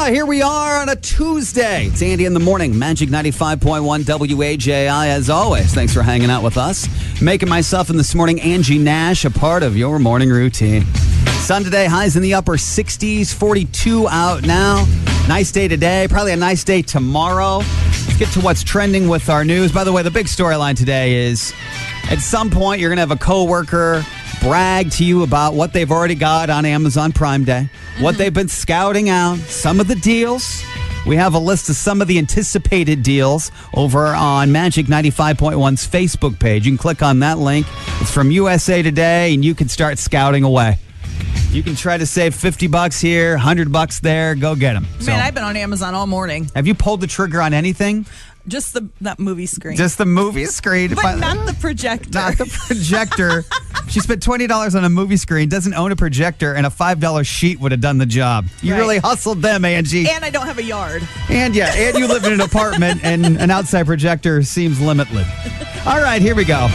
Here we are on a Tuesday. It's Andy in the morning. Magic 95.1 WAJI as always. Thanks for hanging out with us. Making myself and this morning Angie Nash a part of your morning routine. Sun today, highs in the upper 60s, 42 out now. Nice day today, probably a nice day tomorrow. Let's get to what's trending with our news. By the way, the big storyline today is at some point you're going to have a coworker brag to you about what they've already got on Amazon Prime Day, what they've been scouting out, some of the deals. We have a list of some of the anticipated deals over on Magic 95.1's Facebook page. You can click on that link. It's from USA Today, and you can start scouting away. You can try to save $50 here, $100 there. Go get them. Man, I've been on Amazon all morning. Have you pulled the trigger on anything? Just that movie screen. Just the movie screen. But not the projector. Not the projector. She spent $20 on a movie screen, doesn't own a projector, and a $5 sheet would have done the job. You really hustled them, Angie. And I don't have a yard. And you live in an apartment, and an outside projector seems limitless. All right, here we go.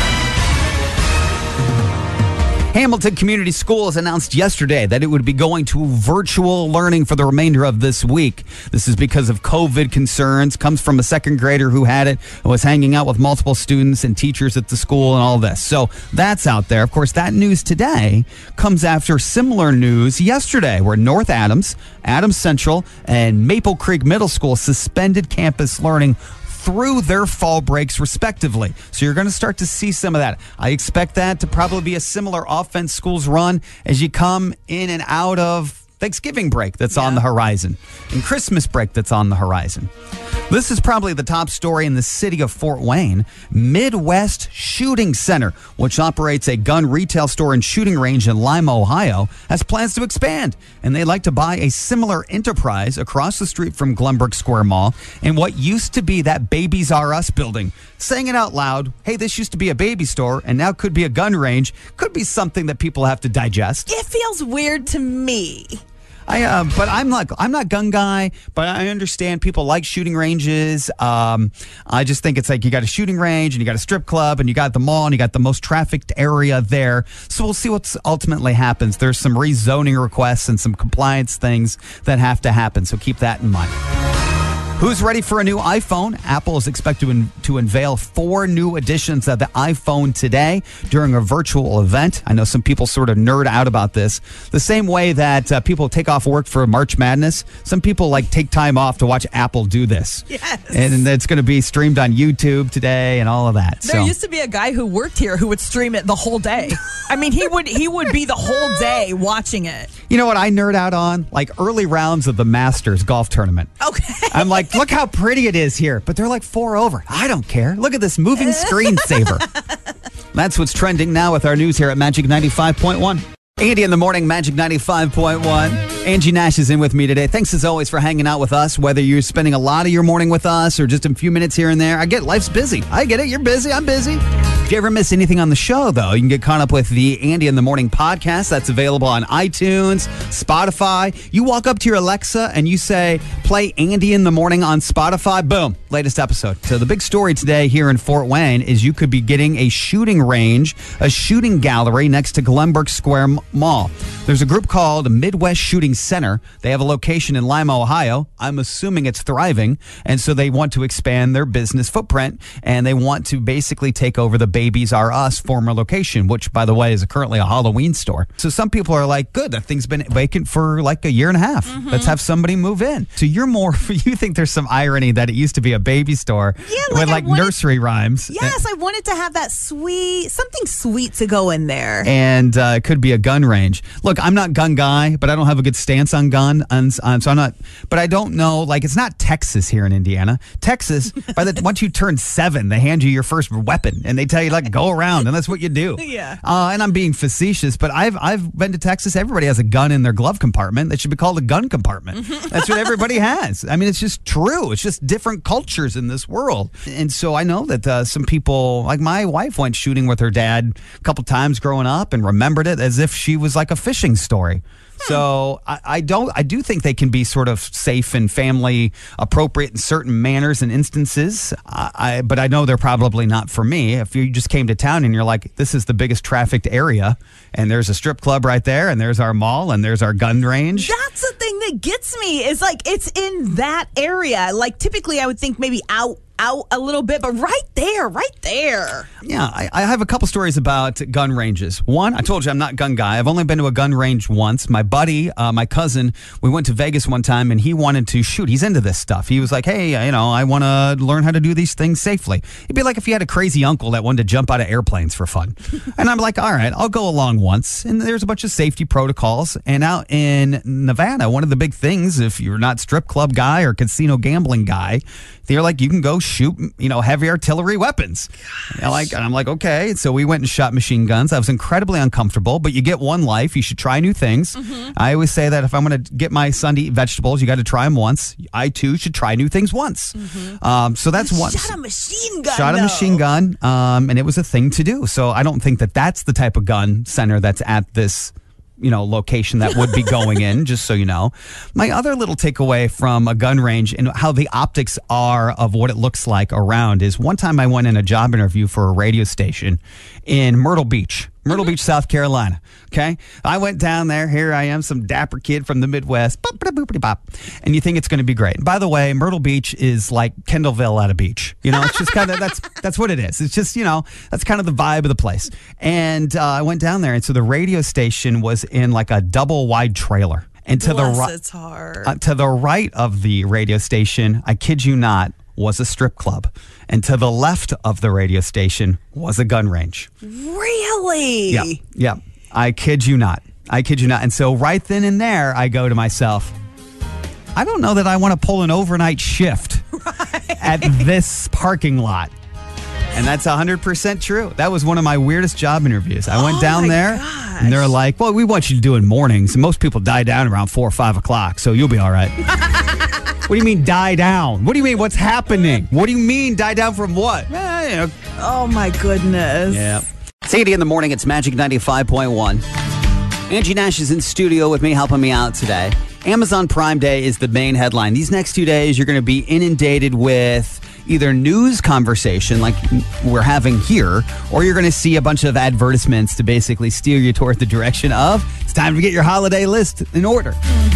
Hamilton Community Schools announced yesterday that it would be going to virtual learning for the remainder of this week. This is because of COVID concerns. Comes from a second grader who had it and was hanging out with multiple students and teachers at the school and all this. So that's out there. Of course, that news today comes after similar news yesterday where North Adams, Adams Central, and Maple Creek Middle School suspended campus learning through their fall breaks, respectively. So you're going to start to see some of that. I expect that to probably be a similar offense schools run as you come in and out of Thanksgiving break that's on the horizon and Christmas break that's on the horizon. This is probably the top story in the city of Fort Wayne. Midwest Shooting Center, which operates a gun retail store and shooting range in Lima, Ohio, has plans to expand. And they'd like to buy a similar enterprise across the street from Glenbrook Square Mall in what used to be that Babies R Us building. Saying it out loud, hey, this used to be a baby store and now could be a gun range, could be something that people have to digest. It feels weird to me. But I'm not gun guy, but I understand people like shooting ranges. I just think it's like you got a shooting range and you got a strip club and you got the mall and you got the most trafficked area there. So we'll see what ultimately happens. There's some rezoning requests and some compliance things that have to happen. So keep that in mind. Who's ready for a new iPhone? Apple is expected to unveil 4 new editions of the iPhone today during a virtual event. I know some people sort of nerd out about this. The same way that people take off work for March Madness, some people take time off to watch Apple do this. Yes. And it's going to be streamed on YouTube today and all of that. There used to be a guy who worked here who would stream it the whole day. I mean, he would be the whole day watching it. You know what I nerd out on? Early rounds of the Masters golf tournament. Okay. I'm like, look how pretty it is here. But they're 4 over. I don't care. Look at this moving screensaver. That's what's trending now with our news here at Magic 95.1. Andy in the morning, Magic 95.1. Angie Nash is in with me today. Thanks as always for hanging out with us, whether you're spending a lot of your morning with us or just a few minutes here and there. I get life's busy. I get it. You're busy. I'm busy. If you ever miss anything on the show, though, you can get caught up with the Andy in the Morning podcast. That's available on iTunes, Spotify. You walk up to your Alexa and you say, play Andy in the Morning on Spotify. Boom. Latest episode. So the big story today here in Fort Wayne is you could be getting a shooting range, a shooting gallery next to Glenbrook Square Mall. There's a group called Midwest Shooting Center. They have a location in Lima, Ohio. I'm assuming it's thriving. And so they want to expand their business footprint and they want to basically take over the Babies R Us former location, which, by the way, is currently a Halloween store. So some people are like, good, that thing's been vacant for a year and a half. Mm-hmm. Let's have somebody move in. So you think there's some irony that it used to be a baby store with nursery rhymes. Yes, I wanted to have that something sweet to go in there. And it could be a gun range. Look, I'm not gun guy, but I don't have a good stance on gun. So I'm not, but I don't know, it's not Texas here in Indiana. Texas, once you turn 7, they hand you your first weapon and they tell you go around and that's what you do. Yeah. And I'm being facetious, but I've been to Texas. Everybody has a gun in their glove compartment. That should be called a gun compartment. That's what everybody has. I mean, it's just true. It's just different cultures in this world. And so I know that some people, my wife went shooting with her dad a couple times growing up and remembered it as if she was a fishing story. So I do think they can be sort of safe and family appropriate in certain manners and instances. But I know they're probably not for me. If you just came to town and you're like, this is the biggest trafficked area, and there's a strip club right there, and there's our mall, and there's our gun range. That's the thing that gets me is like it's in that area. Like typically I would think maybe out a little bit, but right there. Yeah, I have a couple stories about gun ranges. One, I told you I'm not a gun guy. I've only been to a gun range once. My buddy, my cousin, we went to Vegas one time and he wanted to shoot. He's into this stuff. He was like, hey, I want to learn how to do these things safely. It'd be like if you had a crazy uncle that wanted to jump out of airplanes for fun. And I'm like, all right, I'll go along once. And there's a bunch of safety protocols. And out in Nevada, one of the big things, if you're not strip club guy or casino gambling guy, they're like, you can go shoot, heavy artillery weapons. And I'm like, okay. So we went and shot machine guns. I was incredibly uncomfortable, but you get one life. You should try new things. Mm-hmm. I always say that if I'm going to get my son to eat vegetables, you got to try them once. I, too, should try new things once. Mm-hmm. So that's one. Shot a machine gun. Shot a machine gun, and it was a thing to do. So I don't think that that's the type of gun center that's at this location that would be going in, just so you know. My other little takeaway from a gun range and how the optics are of what it looks like around is one time I went in a job interview for a radio station in Myrtle Beach, South Carolina. Okay. I went down there. Here I am, some dapper kid from the Midwest. And you think it's going to be great. And by the way, Myrtle Beach is like Kendallville at a beach. It's just kind of, that's what it is. It's just, that's kind of the vibe of the place. And I went down there. And so the radio station was in like a double wide trailer. And to the right of the radio station, I kid you not, was a strip club. And to the left of the radio station was a gun range. Really? Yeah. I kid you not. And so right then and there, I go to myself, I don't know that I want to pull an overnight shift at this parking lot. And that's 100% true. That was one of my weirdest job interviews. I went down there, and they're like, well, we want you to do it in mornings. And most people die down around 4 or 5 o'clock, so you'll be all right. What do you mean die down? What do you mean what's happening? What do you mean die down from what? Oh, my goodness. Yeah. It's 80 in the morning. It's Magic 95.1. Angie Nash is in studio with me, helping me out today. Amazon Prime Day is the main headline. These next 2 days, you're going to be inundated with either news conversation like we're having here, or you're going to see a bunch of advertisements to basically steer you toward the direction of it's time to get your holiday list in order.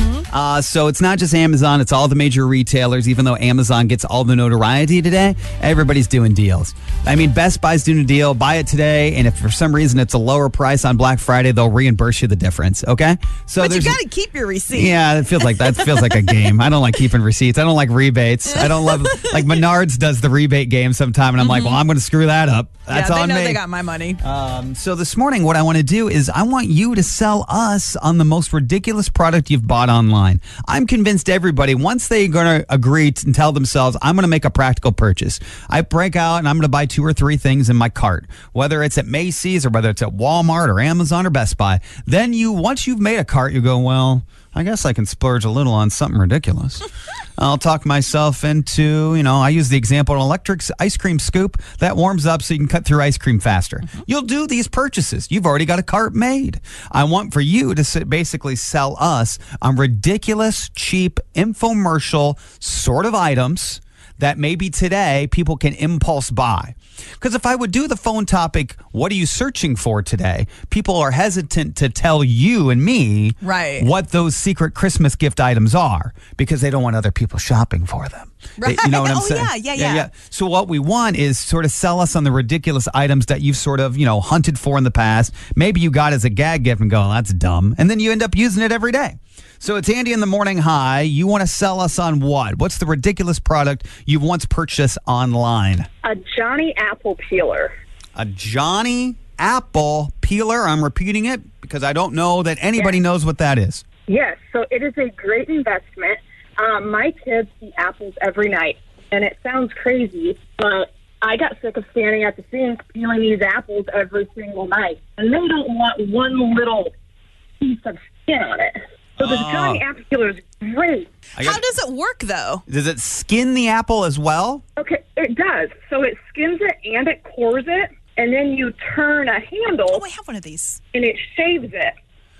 So it's not just Amazon, it's all the major retailers. Even though Amazon gets all the notoriety today, everybody's doing deals. I mean, Best Buy's doing a deal. Buy it today, and if for some reason it's a lower price on Black Friday, they'll reimburse you the difference, okay? But you got to keep your receipt. Yeah, it feels like a game. I don't like keeping receipts. I don't like rebates. I don't love, like Menards does the rebate game sometime, and I'm like, well, I'm going to screw that up. That's on me. They got my money. So this morning, what I want to do is I want you to sell us on the most ridiculous product you've bought online. I'm convinced everybody, once they're going to agree and tell themselves, I'm going to make a practical purchase. I break out and I'm going to buy 2 or 3 things in my cart, whether it's at Macy's or whether it's at Walmart or Amazon or Best Buy. Then once you've made a cart, you go, well, I guess I can splurge a little on something ridiculous. I'll talk myself into, I use the example of an electric ice cream scoop that warms up so you can cut through ice cream faster. You'll do these purchases. You've already got a cart made. I want for you to basically sell us on ridiculous, cheap, infomercial sort of items that maybe today people can impulse buy. Because if I would do the phone topic, what are you searching for today? People are hesitant to tell you and me what those secret Christmas gift items are because they don't want other people shopping for them. Right. You know what I'm saying? Yeah. So what we want is sort of sell us on the ridiculous items that you've sort of, hunted for in the past. Maybe you got as a gag gift and go, oh, that's dumb. And then you end up using it every day. So it's Andy in the Morning High. You want to sell us on what? What's the ridiculous product you've once purchased online? A Johnny Apple peeler. A Johnny Apple peeler. I'm repeating it because I don't know that anybody knows what that is. Yes, so it is a great investment. My kids eat apples every night, and it sounds crazy, but I got sick of standing at the sink peeling these apples every single night, and they don't want one little piece of skin on it. So the Johnny Apple peeler is great. How does it work, though? Does it skin the apple as well? Okay, it does. So it skins it and it cores it, and then you turn a handle. Oh, I have one of these. And it shaves it.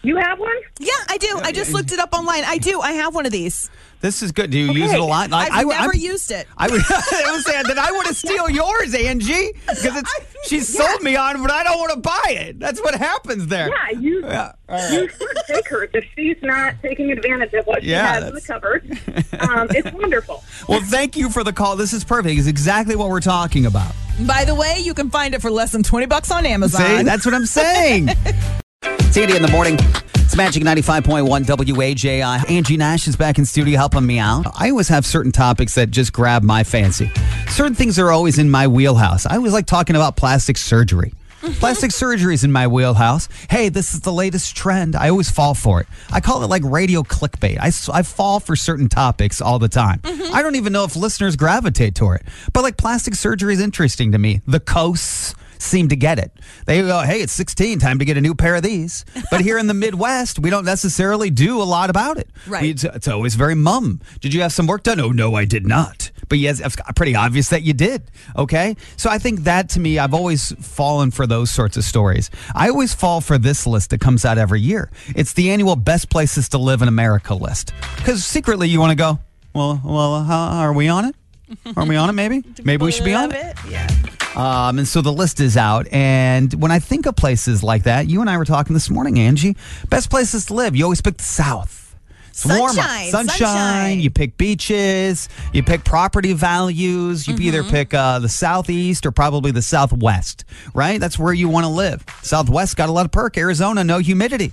You have one? Yeah, I do. I just looked it up online. I do. I have one of these. This is good. Do you use it a lot? I've never used it. I was saying that I want to steal yours, Angie, because she sold me on, but I don't want to buy it. That's what happens there. Yeah, you should take her if she's not taking advantage of what she has in the cupboard. It's wonderful. Well, thank you for the call. This is perfect. It's exactly what we're talking about. By the way, you can find it for less than $20 on Amazon. See, that's what I'm saying. It's Andy in the morning. It's Magic 95.1 WAJI. Angie Nash is back in studio helping me out. I always have certain topics that just grab my fancy. Certain things are always in my wheelhouse. I always like talking about plastic surgery. Plastic surgery is in my wheelhouse. Hey, this is the latest trend. I always fall for it. I call it like radio clickbait. I fall for certain topics all the time. I don't even know if listeners gravitate toward it. But like plastic surgery is interesting to me. The coasts seem to get it. They go, hey, it's 16, time to get a new pair of these. But here in the Midwest, we don't necessarily do a lot about it. Right. It's always very mum. Did you have some work done? Oh, no, I did not. But yes, it's pretty obvious that you did. Okay? So I think that, to me, I've always fallen for those sorts of stories. I always fall for this list that comes out every year. It's the annual Best Places to Live in America list. Because secretly you want to go, well, are we on it? Are we on it, maybe? Maybe we should be on it? Yeah. And so the list is out. And when I think of places like that, you and I were talking this morning, Angie, best places to live. You always pick the South. It's warmer. Sunshine. You pick beaches. You pick property values. You either pick the Southeast or probably the Southwest, right? That's where you want to live. Southwest got a lot of perk. Arizona, no humidity.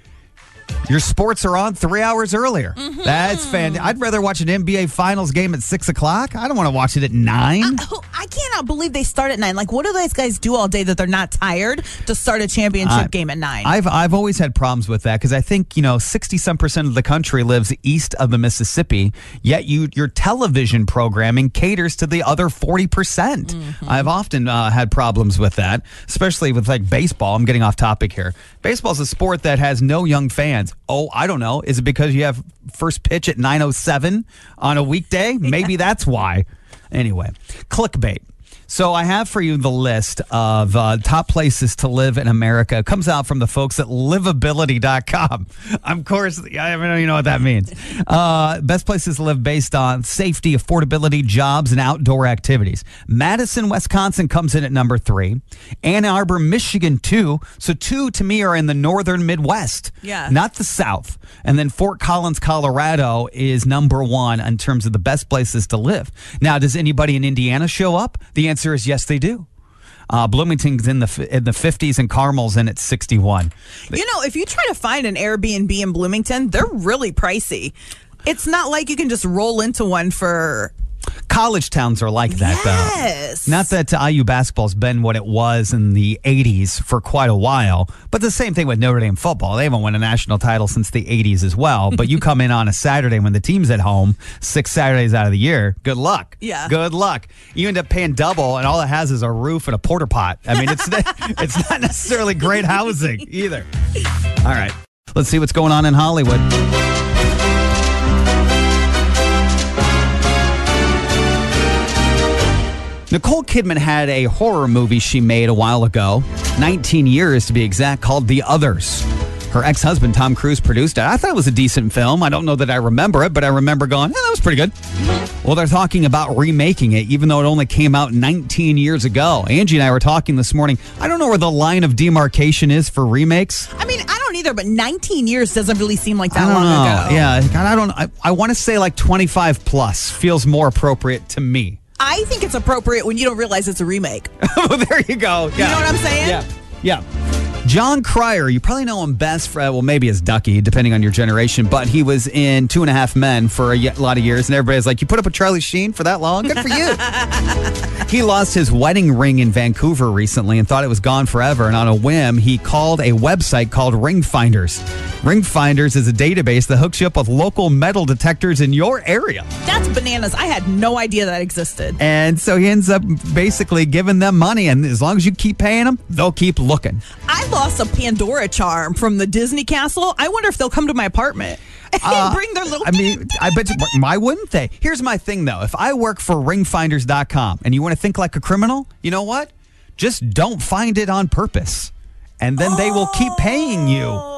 Your sports are on 3 hours earlier. That's fantastic. I'd rather watch an NBA Finals game at 6 o'clock. I don't want to watch it at 9. I cannot believe they start at 9. Like, what do those guys do all day that they're not tired to start a championship game at 9? I've always had problems with that because I think 60-some% of the country lives east of the Mississippi. Yet your television programming caters to the other 40%. I've often had problems with that, especially with like baseball. I'm getting off topic here. Baseball is a sport that has no young fans. Oh, I don't know. Is it because you have first pitch at 9:07 on a weekday? Maybe that's why. Anyway, clickbait. So I have for you the list of top places to live in America. It comes out from the folks at livability.com. Of course, I don't even know what that means. Best places to live based on safety, affordability, jobs, and outdoor activities. Madison, Wisconsin comes in at number 3. Ann Arbor, Michigan, 2. So 2 to me are in the northern Midwest, not the South. And then Fort Collins, Colorado is number 1 in terms of the best places to live. Now, does anybody in Indiana show up? The answer is yes, they do. Bloomington's in the 50s and Carmel's in at 61. If you try to find an Airbnb in Bloomington, they're really pricey. It's not like you can just roll into one for... College towns are like that, though. Not that IU basketball's been what it was in the 80s for quite a while, but the same thing with Notre Dame football. They haven't won a national title since the 80s as well, but you come in on a Saturday when the team's at home, 6 Saturdays out of the year, good luck. Yeah. Good luck. You end up paying double, and all it has is a roof and a porta pot. I mean, it's not necessarily great housing either. All right. Let's see what's going on in Hollywood. Nicole Kidman had a horror movie she made a while ago, 19 years to be exact, called The Others. Her ex-husband, Tom Cruise, produced it. I thought it was a decent film. I don't know that I remember it, but I remember going, that was pretty good. Well, they're talking about remaking it, even though it only came out 19 years ago. Angie and I were talking this morning. I don't know where the line of demarcation is for remakes. I mean, I don't either, but 19 years doesn't really seem like that long ago. Yeah, God, I want to say like 25 plus feels more appropriate to me. I think it's appropriate when you don't realize it's a remake. Oh, there you go. Yeah. You know what I'm saying? Yeah. John Cryer, you probably know him best for, well, maybe as Ducky, depending on your generation, but he was in 2.5 Men for a lot of years, and everybody's like, you put up with Charlie Sheen for that long? Good for you. He lost his wedding ring in Vancouver recently and thought it was gone forever, and on a whim, he called a website called Ring Finders. Ring Finders is a database that hooks you up with local metal detectors in your area. That's bananas. I had no idea that existed. And so he ends up basically giving them money, and as long as you keep paying them, they'll keep looking. I lost a Pandora charm from the Disney castle. I wonder if they'll come to my apartment and bring their little... I mean, I bet you, why wouldn't they? Here's my thing, though. If I work for ringfinders.com and you want to think like a criminal, you know what? Just don't find it on purpose. And then they will keep paying you.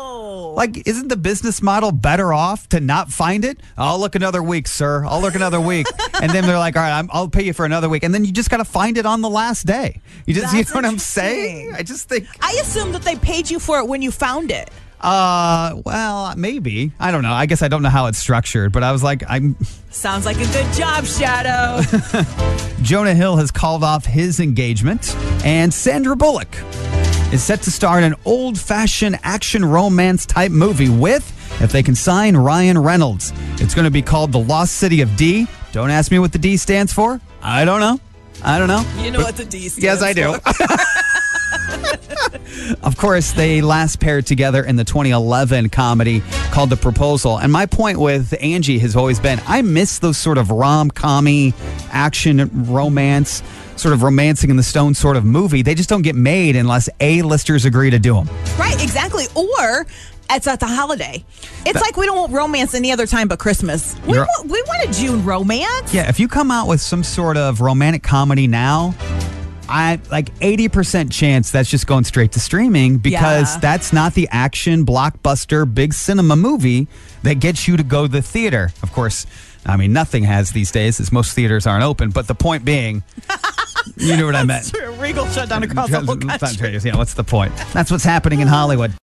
Like, isn't the business model better off to not find it? I'll look another week, sir. I'll look another week. And then they're like, all right, I'll pay you for another week. And then you just got to find it on the last day. You know what I'm saying? I just think. I assumed that they paid you for it when you found it. Well, maybe. I don't know. I guess I don't know how it's structured, but I was like, Sounds like a good job, Shadow. Jonah Hill has called off his engagement, and Sandra Bullock is set to star in an old-fashioned action romance type movie with, if they can sign, Ryan Reynolds. It's going to be called The Lost City of D. Don't ask me what the D stands for. I don't know. You know what the D stands for. Yes, I do. Of course, they last paired together in the 2011 comedy called The Proposal. And my point with Angie has always been, I miss those sort of rom-com-y action romance, sort of Romancing in the Stone sort of movie. They just don't get made unless A-listers agree to do them. Right, exactly. Or it's at the holiday. It's like we don't want romance any other time but Christmas. We want a June romance. Yeah, if you come out with some sort of romantic comedy now, I like 80% chance that's just going straight to streaming because that's not the action blockbuster big cinema movie that gets you to go to the theater. Of course, I mean, nothing has these days as most theaters aren't open. But the point being, you know what I meant. Regal shut down across the whole country. Yeah, what's the point? That's what's happening in Hollywood.